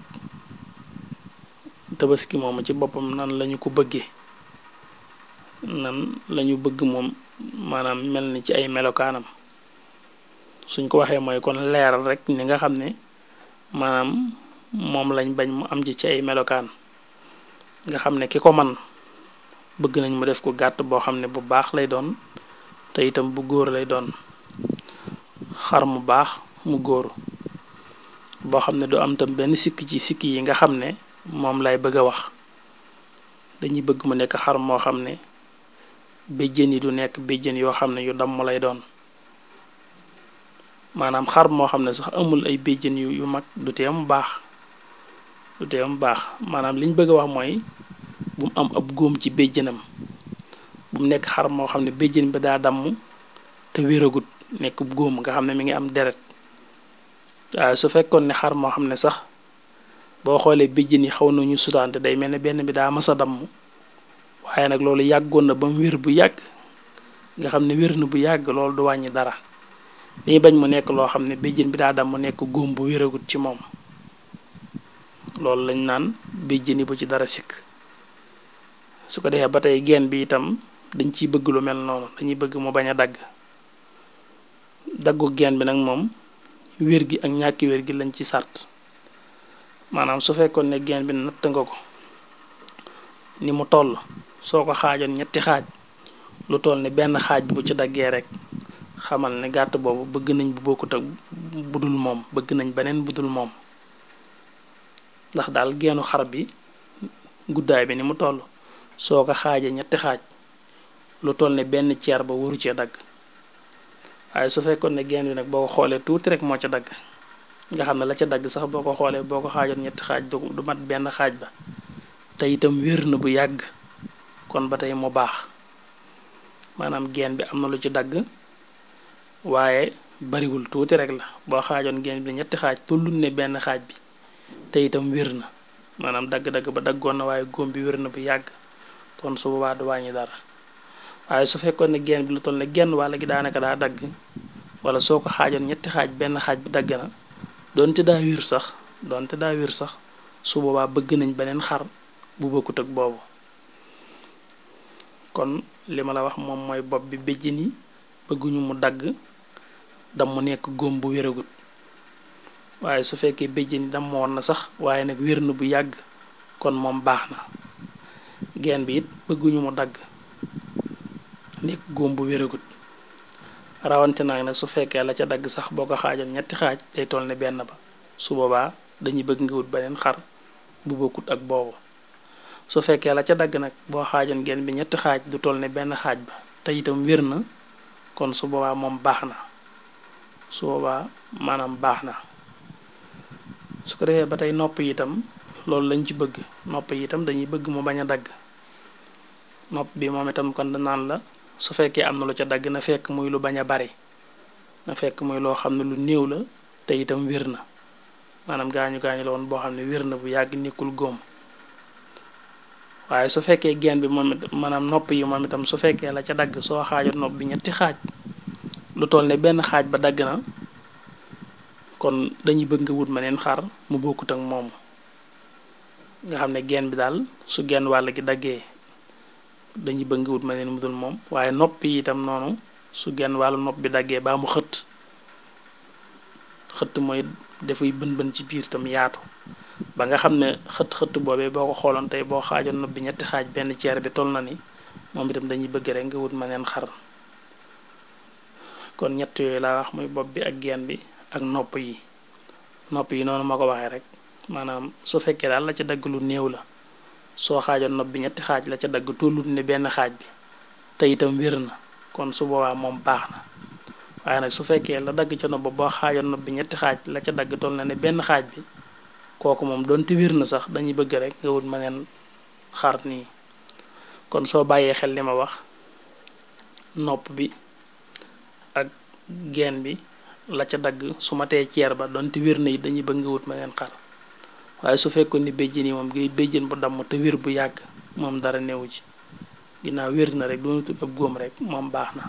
tabaski moom ci boppam nan lañu ko bëggee nan lañu bëgg moom maanaam mel ni ci ay melokaanam suñ ko waxee mooy kon leeral rek ni nga xam ne maanaam moom lañ bañ mu am ci ci ay melokaan nga xam ne ki ko man bëgg nañ mu def ko gàtt boo xam ne bu baax lay doon te itam bu góor lay doon xar mu baax mu góor boo xam ne du am tam benn sikk ci sikk yi nga xam ne moom lay bëgg a wax dañuy bëgg mu nekk xar moo xam ne béjjën yi du nekk béjjën yoo xam ne yu damm lay doon maanaam xar moo xam ne sax amul ay béjjën yu yu mag du tee mu baax du tee mu baax maanaam liñ bëgg a wax mooy bu mu am ab góom ci béjjënam bu mu nekk xar moo xam ne béjjën bi daa damm te wéragut nekk góom nga xam ne mi ngi am deret waaye su fekkoon ne xar moo xam ne sax boo xoolee béjjën yi xaw nañu sutaante day mel ne benn bi daa masa damm waaye nag loolu yàggoon na ba mu wér bu yàgg nga xam ne wér na bu yàgg loolu du wàññi dara dañuy bañ mu nekk loo xam ne béjjën bi daa damm mu nekk góom bu wéragut ci moom loolu lañ naan béjjën yi bu ci dara sikk su ko defee ba tey geen bi itam dañ ciy bëgg lu mel noonu dañuy bëgg mu bañ a dagg daggu geen bi nag moom wér gi ak ñàkki wér gi lañ ci sart maanaam su fekkoon ne geen bi natt nga ko ni mu toll soo ko xaajoon ñetti xaaj lu toll ne benn xaaj bu ci daggee rek xamal ne gàtt boobu bëgg nañ bu bokkut ak budul moom bëgg nañ beneen budul moom ndax daal geenu xar bi guddaay bi ni mu toll soo ko xaajee ñetti xaaj lu toll ne benn ceer ba waru cee dagg waaye su fekkoon ne geen bi nag boo ko xoolee tuuti rek moo ca dagg nga xam ne la ca dagg sax boo ko xoolee boo ko xaajoon ñetti xaaj du mat benn xaaj ba te itam wér na bu yàgg kon ba tey mu baax maanaam geen bi am na lu ci dagg waaye bariwul tuuti rek la boo xaajoon geen bi ñetti xaaj tollut ne benn xaaj bi te itam wér na maanaam dagg-dagg ba daggoon na waaye góom bi wér na bu yàgg kon su boobaa du wàññi dara waaye su fekkoon ne geen bi lu toll ne genn wàll gi daanaka daa dagg wala soo ko xaajoon ñetti xaaj benn xaaj bi dagg na doonte daa wér sax doonte daa wér sax su boobaa bëgg nañ beneen xar bu bokkut ak boobu kon li ma la wax moom mooy bopp bi béjjën yi bëgguñu mu dagg dam mu nekk góom bu wéragut waaye su fekkee béjjën yi dam woon na sax waaye nag wér na bu yàgg kon moom baax na geen bi it bëgguñu mu dagg nekk góom bu wéragut rawante nag nag su fekkee la ca dagg sax boo ko xaajoon ñetti xaaj day toll ne benn ba su boobaa dañuy bëgg nga wut beneen xar bu bokkut ak boobu su fekkee la ca dagg nag boo xaajoon geen bi ñetti xaaj du toll ne benn xaaj ba te itam wér na kon su boobaa moom baax na su boobaa maanaam baax na su ko defee ba tey nopp yi itam loolu lañ ci bëgg nopp yi itam dañuy bëgg mu bañ a dagg nopp bi moom itam kon danaan la su fekkee am na lu ca dagg na fekk muy lu bañ a bari na fekk muy loo xam ne lu néew la te itam wér na maanaam gaañu gaañu la woon boo xam ne wér na bu yàgg nekkul góom waaye su fekkee geen bi moom it maanaam nopp yi moom itam su fekkee la ca dagg soo xaajoon nopp bi ñetti xaaj lu toll ne benn xaaj ba dagg na kon dañuy bëgg nga wut ma neen xar mu bokkut ak moomu nga xam ne geen bi daal su genn wàll gi daggee dañuy bëgg nga wut ma neen mudul moom waaye nopp yi itam noonu su genn wàllu nopp bi daggee baa mu xëtt xëtt mooy dafay bën bën ci biir tam yaatu ba nga xam ne xët xëtt boobee boo ko xooloon tey boo xaajoon nopp bi ñetti xaaj benn ceer bi toll na ni moom itam dañuy bëgg rek nga wut ma neen xar kon ñett yooyu laa wax muy bopp bi ak geen bi ak nopp yi nopp yi noonu ma ko waxee rek maanaam su fekkee daal la ca dagg lu néew la soo xaajoon nopp bi ñetti xaaj la ca dagg tollut ne benn xaaj bi te itam wér na kon su boobaa moom baax na waaye nag su fekkee la dagg ca nopp ba boo xaajoon nopp bi ñetti xaaj la ca dagg toll na ne benn xaaj bi kooku moom doonte wér na sax dañuy bëgg rek nga wut ma neen xar nii kon soo bàyyee xel li ma wax nopp bi ak geen bi la ca dagg su ma tee ceer ba doonte wér na yi dañuy bëgg nga wut ma neen xar waaye su fekkoon ni béjjën yi moom ngay béjjën bu damm te wér bu yàgg moom dara newu ci ginnaaw wér na rek doona tut ab góom rek moom baax na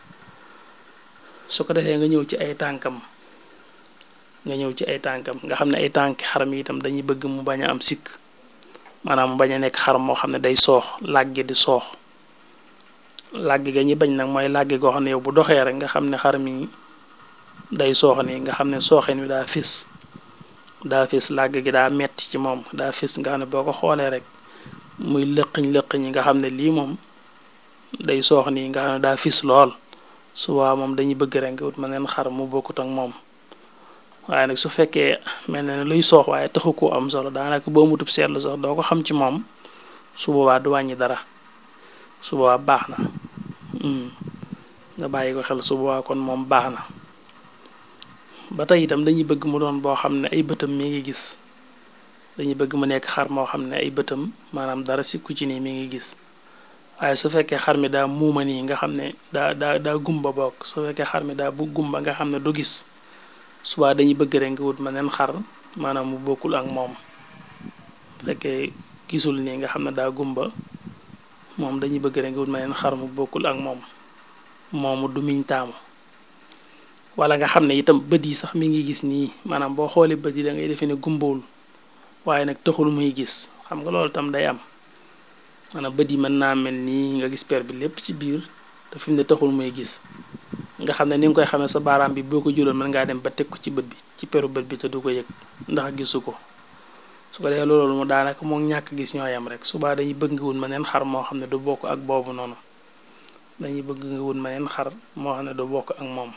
su ko defee nga ñëw ci ay tànkam nga ñëw ci ay tànkam nga xam ne ay tànki xaram yi itam dañuy bëgg mu bañ a am sikk maanaam mu bañ a nekk xar moo xam ne day soox làggi di soox làggi ga ñi bañ nag mooy làggi goo xam ne yow bu doxee rek nga xam ne xar mi day soox nii nga xam ne sooxin wi daa fis daa fis làgg gi daa metti ci moom daa fis nga xam ne boo ko xoolee rek muy lëqiñ lëqiñ yi nga xam ne lii moom day soox nii nga xam ne daa fis lool suba moom dañuy bëgg rek nga wut ma neen xar mu bokkut ak moom waaye nag su fekkee mel na ne luy soox waaye taxu koo am solo daanaka boo mutub seetlu sax doo ko xam ci moom su boobaa du wàññi dara su boobaa baax na nga bàyyi ko xel su boobaa kon moom baax na ba tey itam dañuy bëgg mu doon boo xam ne ay bëtam mi ngi gis dañuy bëgg mu nekk xar moo xam ne ay bëtam maanaam dara sikku ci nii mi ngi gis waaye su fekkee xar mi daa muuma nii nga xam ne daa daa daa gumba bokk su fekkee xar mi daa bu gumba nga xam ne du gis subaa dañuy bëgg rek nga wut ma neen xar maanaam mu bokkul ak moom fekkee gisul nii nga xam ne daa gumba moom dañuy bëgg rek nga wut ma neen xar mu bokkul ak moom moomu du miñ taamu wala nga xam ne itam bët yi sax mi ngi gis nii maanaam boo xoolee bët yi da ngay defee ne gumbawul waaye nag taxul muy gis xam nga loolu tam day am maanaam bët yi mën naa mel nii nga gis per bi lépp ci biir te fi mu ne taxul muy gis nga xam ne ni nga koy xamee sa baaraam bi boo ko juloon mën ngaa dem ba teg ko ci bët bi ci peru bët bi te du ko yëg ndax gisu ko su ko defee loolu mu daanaka moom ñàkk gis ñoo yam rek subaa dañuy bëgg nga wut ma neen xar moo xam ne du bokk ak boobu noonu dañuy bëgg nga wut ma neen xar moo xam ne du bokk ak moom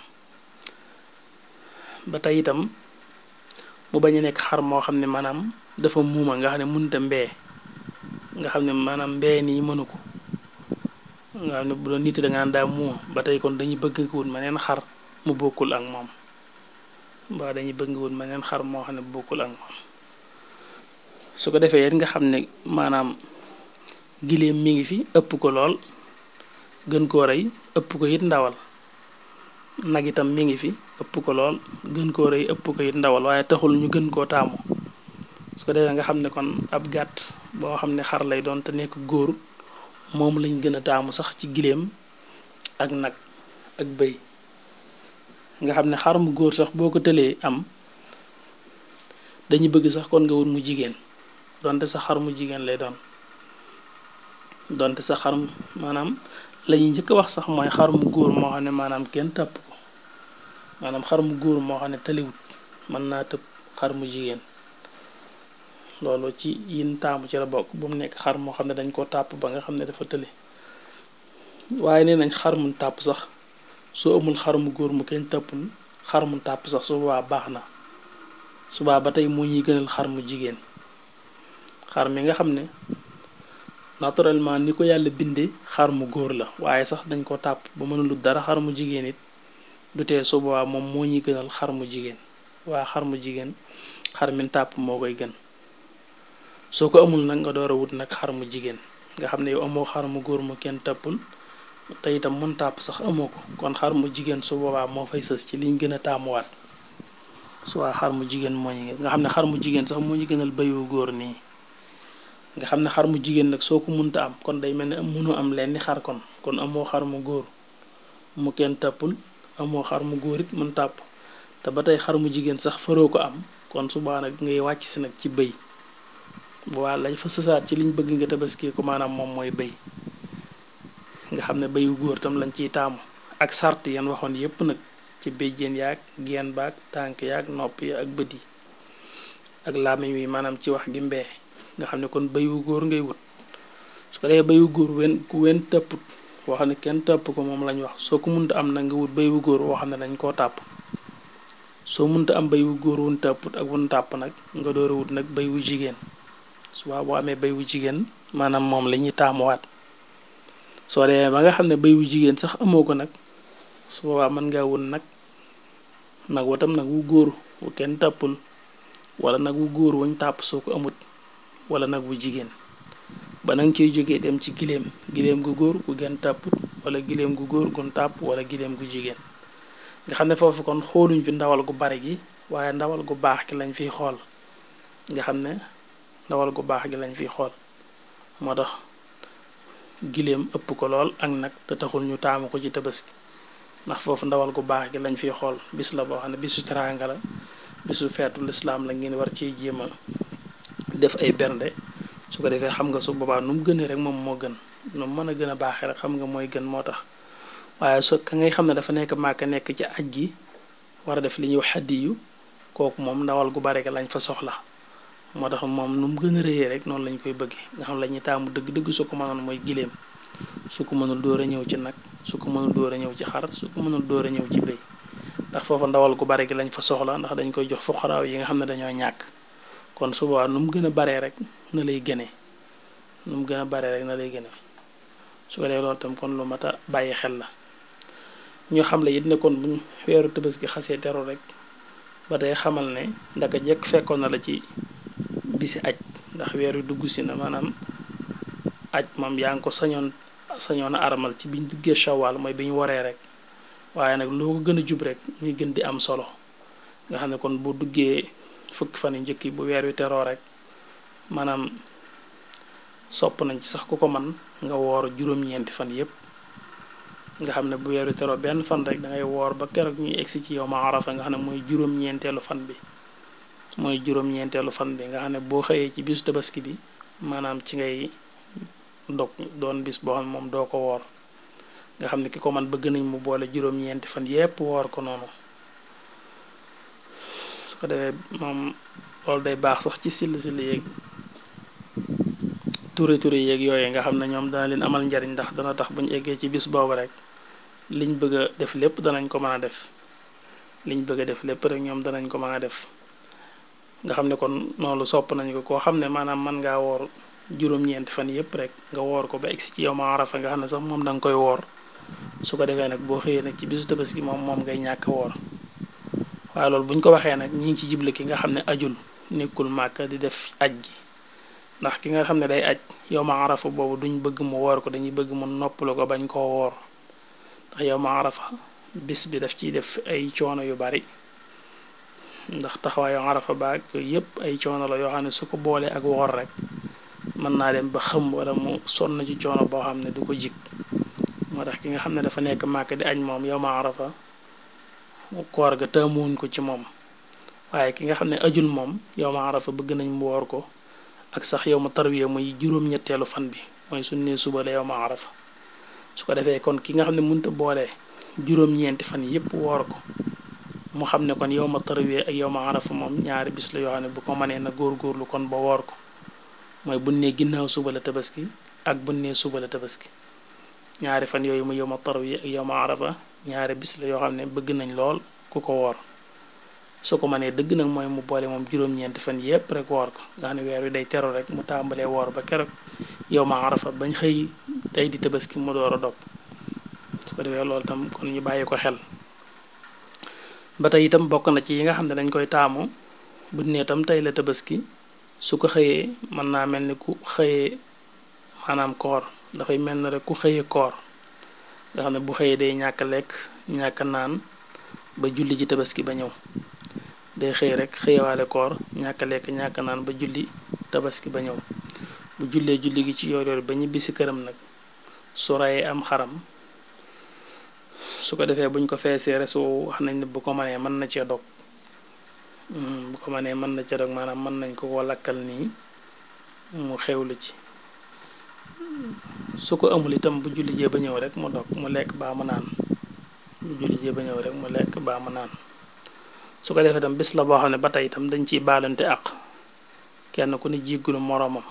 ba tey itam mu bañ a nekk xar moo xam ne maanaam dafa muuma nga xam ne mënta mbee nga xam ne maanaam mbee nii mënu ko nga xam ne bu doon nit da ngaan daa muuma ba tey kon dañuy bëgg nga wut ma neen xar mu bokkul ak moom ba dañuy bëgg nga wut ma neen xar moo xam ne bokkul ak moom su ko defee yéen nga xam ne maanaam giléem mi ngi fi ëpp ko lool gën koo rey ëpp ko it ndawal nag itam mi ngi fi ëpp ko lool gën koo rëy ëpp ko it ndawal waaye taxul ñu gën koo taamu su ko defee nga xam ne kon ab gàtt boo xam ne xar lay doon te nekk góor moom lañ gën a taamu sax ci giléem ak nag ak bëy nga xam ne xar mu góor sax boo ko tëlee am dañu bëgg sax kon nga wut mu jigéen donte sa xar mu jigéen lay doon donte sa xar maanaam lañuy njëkk wax sax mooy xar mu góor moo xam ne maanaam kenn tàpp ko maanaam xar mu góor moo xam ne tëliwut mën naa tëb xar mu jigéen loolu ci yin taamu ci la bokk bu mu nekk xar moo xam ne dañ koo tàpp ba nga xam ne dafa tëli waaye nee nañ xar mu tàpp sax soo amul xar mu góor mu kenn tàppul xar mu tàpp sax su boobaa baax na subaa ba tey moo ñuy gënal xar mu jigéen xar mi nga xam ne naturellement ni ko yàlla bindee xar mu góor la waaye sax dañ ko tàpp ba mënulu dara xar mu jigéen it du tee su boobaa moom moo ñuy gënal xar mu jigéen waa xar mu jigéen xar mi tàpp moo koy gën soo ko amul nag nga door a wut nag xar mu jigéen nga xam ne yow amoo xar mu góor mu kenn tàppul te itam mën tàpp sax amoo ko kon xar mu jigéen su boobaa moo fay sës ci liñ gën a taamuwaat su waa xar mu jigéen moo ñu nga xam ne xar mu jigéen sax moo ñu gënal bayu góor nii nga xam ne xar mu jigéen nag soo ko munta am kon day mel ne mënoo am lenn xar kon kon amoo xar mu góor mu kenn tàppul amoo xar mu góor it mën tàpp te ba tey xar mu jigéen sax faroo ko am kon subaa nag ngay wàcc si nag ci bëy bu waa lañ fa sësaat ci liñ bëgg nga tabaski ko maanaam moom mooy bëy nga xam ne bayu góor tam lañ ciy taamu ak sart yan waxoon yépp nag ci béjjén yaag geen baag tànk yaag nopp yi ak bët yi ak làmmiñ wi maanaam ci wax gi mbee nga xam ne kon bayu góor ngay wut su ko defee bayu góor wen ku wen tàpput woo xam ne kenn tàpp ko moom lañ wax soo ko munta am na nga wut bayu góor woo xam ne dañ koo tàpp soo munta am bayu góor wun tàpput ak wun tàpp nag nga door a wut nag bayu jigéen suba boo amee bayu jigéen maanaam moom la ñuy taamuwaat soo demee ba nga xam ne bayu jigéen sax amoo ko nag su boobaa mën ngaa wut nag nag watam nag wu góor wu kenn tàppul wala nag wu góor wuñ tàpp soo ko amut wala nag wu jigéen ba nanga ciy jógee dem ci giléem giléem gu góor gu genn tàpput wala giléem gu góor gun tàpp wala giléem gu jigéen nga xam ne foofu kon xooluñ fi ndawal gu bari gi waaye ndawal gu baax gi lañ fiy xool nga xam ne ndawal gu baax gi lañ fiy xool moo tax giléem ëpp ko lool ak nag te taxul ñu taamu ko ci tabaski ndax foofu ndawal gu baax gi lañ fiy xool bis la boo xam ne bisu teraanga la bisu feetu lislaam la ngeen war ci jéem a def ay bernde su ko defee xam nga su boobaa nu mu gënee rek moom moo gën nu mu mën a gën a baaxee rek xam nga mooy gën moo tax waaye so ka ngay xam ne dafa nekk Màkka nekk ci aj gi war a def li ñuy wax hadiyu kooku moom ndawal gu bari ga lañ fa soxla moo tax moom nu mu gën a rëyee rek noonu lañ koy bëggee nga xam la ñuy taamu dëgg-dëgg su ko mënoon mooy giléem su ko mënul door a ñëw ci nag su ko mënul door a ñëw ci xar su ko mënul door a ñëw ci béy ndax foofa ndawal gu bari gi lañ fa soxla ndax dañ koy jox fuqaraaw yi nga xam ne dañoo ñàkk kon su boobaa nu mu gën a baree rek na lay gënee nu mu gën a baree rek na lay gënee su ko dee loolu tam kon lu mat a bàyyi xel la ñu xam le it ne kon buñ weeru Tabaski xasee teru rek ba tey xamal ne ndaka jekk fekkoon na la ci bisi aj ndax weer wi dugg si na maanaam aj moom yaa ngi ko sañoon sañoon a armal ci biñ duggee shawal mooy bi ñu waree rek waaye nag loo ko gën a jub rek muy gën di am solo nga xam ne kon bu duggee fukki fan yu njëkk yi bu weer wi teroo rek maanaam sopp nañ ci sax ku ko man nga woor juróom-ñeenti fan yépp nga xam ne bu weer wi teroo benn fan rek da ngay woor ba keroog ñuy egsi ci yow ma arafa nga xam ne mooy juróom-ñeenteelu fan bi mooy juróom-ñeenteelu fan bi nga xam ne boo xëyee ci bisu tabaski bi maanaam ci ngay dog doon bis boo xam ne moom doo ko woor nga xam ne ki ko man bëgg nañ mu boole juróom-ñeenti fan yépp woor ko noonu su ko defee moom loolu day baax sax ci sill sill yeeg turi turi yeeg yooyu nga xam ne ñoom dana leen amal njariñ ndax dana tax buñu eggee ci bis boobu rek liñ bëgg a def lépp danañ ko mën a def liñ bëgg a def lépp rek ñoom danañ ko mën a def nga xam ne kon noonu sopp nañ ko koo xam ne maanaam mën ngaa woor juróom-ñeenti fan yépp rek nga woor ko ba egsi ci yow ma arafa nga xam ne sax moom da nga koy woor su ko defee nag boo xëyee nag ci bisu tabaski moom moom ngay ñàkk woor waaye loolu buñ ko waxee nag ñi ngi ci jible ki nga xam ne ajul nekkul Màkka di def aj gi ndax ki nga xam ne day aj yow ma arafa boobu duñ bëgg mu woor ko dañuy bëgg mu noppalu ko bañ koo woor ndax yow ma arafa bis bi daf ciy def ay coono yu bari ndax taxawaayu arafa baag yooyu yëpp ay coono la yoo xam ne su ko boolee ak woor rek mën naa dem ba xëm wala mu sonn ci coono boo xam ne du ko jig moo tax ki nga xam ne dafa nekk màkk di añ moom yow ma arafa koor ga taamuwuñ ko ci moom waaye ki nga xam ne ajul moom yow ma arafa bëgg nañ mu woor ko ak sax yow ma tarwiya muy juróom-ñetteelu fan bi mooy suñ ne suba la yow ma arafa su ko defee kon ki nga xam ne mënta boole juróom-ñeenti fan yépp woor ko mu xam ne kon yow ma tarwiya ak yow ma arafa moom ñaari bis la yoo xam ne bu ko mënee na góor-góorlu kon ba woor ko mooy buñ ne ginnaaw suba la tabaski ak buñ ne suba la tabaski ñaari fan yooyu mu yow ma tarwiya ak yow ma arafa ñaari bis la yoo xam ne bëgg nañ lool ku ko woor su ko mënee dëgg nag mooy mu boole moom juróom-ñeenti fan yépp rek woor ko nga xam ne weer wi day teru rek mu tàmbalee woor ba keroog yow ma arafa bañ xëy tey di tabaski mu door a dog su ko defee loolu tam kon ñu bàyyi ko xel ba tey itam bokk na ci yi nga xam ne dañ koy taamu buñ ne tam tey la tabaski su ko xëyee mën naa mel ni ku xëyee maanaam koor dafay mel ne rek ku xëyee koor nga xam ne bu xëyee day ñàkk lekk ñàkk naan ba julli ji tabaski ba ñëw day xëy rek xëyewaale koor ñàkk lekk ñàkk naan ba julli tabaski ba ñëw bu jullee julli gi ci yoor yoor ba ñibbi si këram nag su rayee am xaram su ko defee buñ ko feesee resu wax nañ ne bu ko mënee mën na cee dog bu ko mënee mën na cee dog maanaam mën nañ ko ko lakkal nii mu xewlu ci su ko amul itam bu julli jee ba ñëw rek mu dog mu lekk baa mu naan bu julli jee ba ñëw rek mu lekk baa mu naan su ko defee itam bis la boo xam ne ba tey itam dañ ciy baalante ak kenn ku ne jéggulu moroomam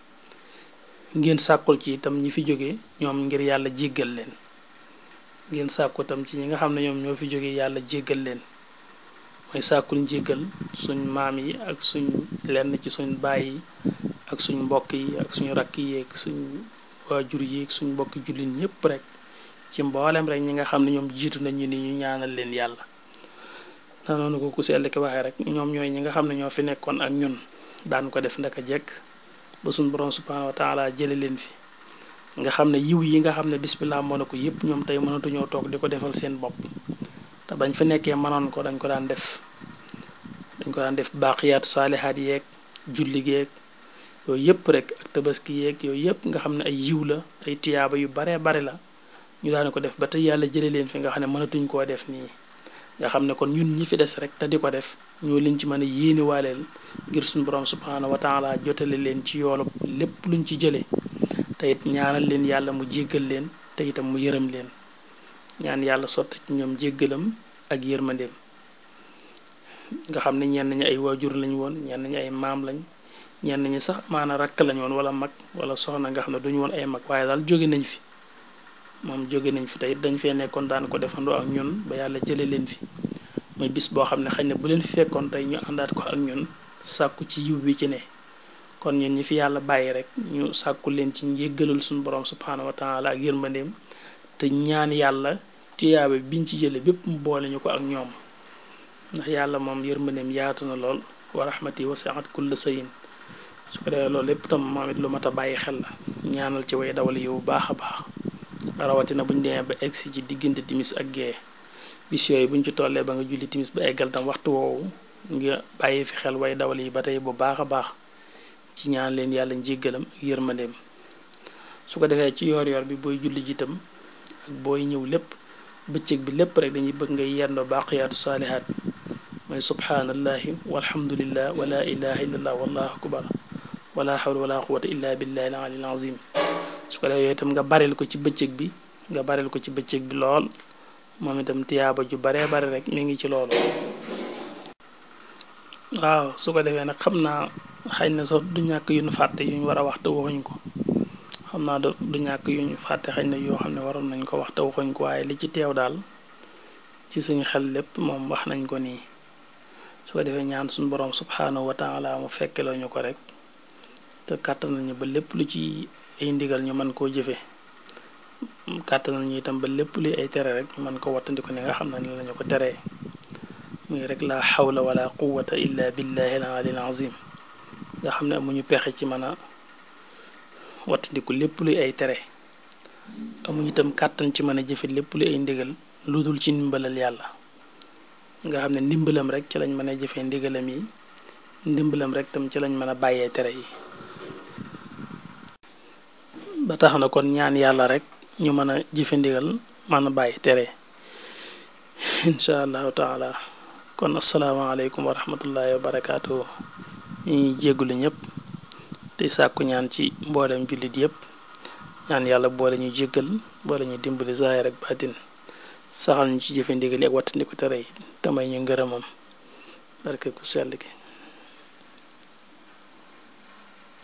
ngeen sàkkul ci itam ñi fi jóge ñoom ngir yàlla jéggal leen ngeen sàkku itam ci ñi nga xam ne ñoom ñoo fi jóge yàlla jéggal leen mooy sàkkul njéggal suñ maam yi ak suñ lenn ci suñ baay yi ak suñ mbokk yi ak suñu rakk yi ak suñ waajur yi ak suñ mbokki jullit ñépp rek ci mboolem rek ñi nga xam ne ñoom jiitu nañu ni ñu ñaanal leen yàlla na noonu ko ku sell ki waxee rek ñoom ñooy ñi nga xam ne ñoo fi nekkoon ak ñun daan ko def ndaka jekk ba suñ borom subhanahu wa taala jële leen fi nga xam ne yiw yi nga xam ne bismillah moo na ko yépp ñoom tey mënatuñoo toog di ko defal seen bopp te bañ fa nekkee mënoon ko dañ ko daan def dañ ko daan def baaqiyaatu saalihaat yeeg julli geeg yooyu yëpp rek ak tabaski yeeg yooyu yëpp nga xam ne ay yiw la ay tiyaaba yu baree bare la ñu daan ko def ba tey yàlla jële leen fi nga xam ne mënatuñ koo def nii nga xam ne kon ñun ñi fi des rek te di ko def ñoo liñ ci mën a yéene waaleel ngir suñu borom subhanahu wa taala jotale leen ci yoolu lépp luñ ci jële te it ñaanal leen yàlla mu jéggal leen te itam mu yërëm leen ñaan yàlla sotti ci ñoom jéggalam ak yërmandeem nga xam ne ñenn ñi ay waajur lañ woon ñenn ñi ay maam lañ ñenn ñi sax maana rakk lañ woon wala mag wala soxna nga xam ne duñu woon ay mag waaye daal jóge nañ fi moom jóge nañ fi tey dañ fee nekkoon daan ko defandoo ak ñun ba yàlla jële leen fi muy bis boo xam ne xëy na bu leen fi fekkoon tey ñu àndaat ko ak ñun sàkku ci yiw bi ci ne kon ñun ñi fi yàlla bàyyi rek ñu sàkku leen ci njéggalul suñu borom subhanahu wa taala ak yërmandeem te ñaan yàlla tiyaabe biñ ci jële bépp mu boole ñu ko ak ñoom ndax yàlla moom yërmandeem yaatu na lool wa rahmati wasi'at kulla shay'in su ko defee loolu lépp tam moom it lu mat a bàyyi xel la ñaanal ci way dawal yi bu baax a baax rawatina buñ demee ba egsi ci diggante timis ak gee bis yooyu buñ ci tollee ba nga julli timis ba eggal tam waxtu woowu nga bàyyi fi xel way dawal yi ba tey bu baax a baax ci ñaan leen yàlla njéggalam ak yërmandeem su ko defee ci yoor yoor bi booy julli jitam ak booy ñëw lépp bëccëg bi lépp rek dañuy bëgg ngay yendoo baaqiyaatu saalihaat mooy subhaanallahi walhamdulillah wa la ilaha illallah wallahu akbar wala hawla wala quwwata illa billahi al aliyyil azim su ko defee yooyu itam nga baril ko ci bëccëg bi nga baril ko ci bëccëg bi lool moom itam tiyaaba ju baree bare rek mi ngi ci loolu waaw su ko defee nag xam naa xëy na sax du ñàkk yu ñu fàtte yu ñu war a wax te waxuñ ko xam naa du ñàkk yu ñu fàtte xëy na yoo xam ne waroon nañ ko wax te waxuñ ko waaye li ci teew daal ci suñu xel lépp moom wax nañ ko nii su ko defee ñaan suñu borom subhanahu wa taala mu fekke la ñu ko rek te kàttan nañu ba lépp lu ci ay ndigal ñu mën koo jëfe kàttan nañu itam ba lépp luy ay tere rek ñu mën ko wattandiko ni nga xam ne lañu ko teree muy rek la hawla wala quwwata illa billahi al aliyyil azim nga xam ne amuñu pexe ci mën a wattandiku lépp luy ay tere amuñu itam kàttan ci mën a jëfe lépp luy ay ndigal lu dul ci ndimbalal yàlla nga xam ne ndimbalam rek ci lañ mën a jëfee ndigalam yi ndimbalam rek tam ci lañ mën a bàyyee tere yi ba tax na kon ñaan yàlla rek ñu mën a jëfe ndigal mën a bàyyi tere incha allahu taala kon asalaamaaleykum wa rahmatullahi wa barakaatu ñuy jéggulu ñëpp te sàkku ñaan ci mboolem jullit yépp ñaan yàlla boole ñu jéggal boole ñu dimbali zaahir ak baatin saxal ñu ci jëfe ndigal yi ak wattandiku tere yi tamay ñu ngërëmam barke ku sell gi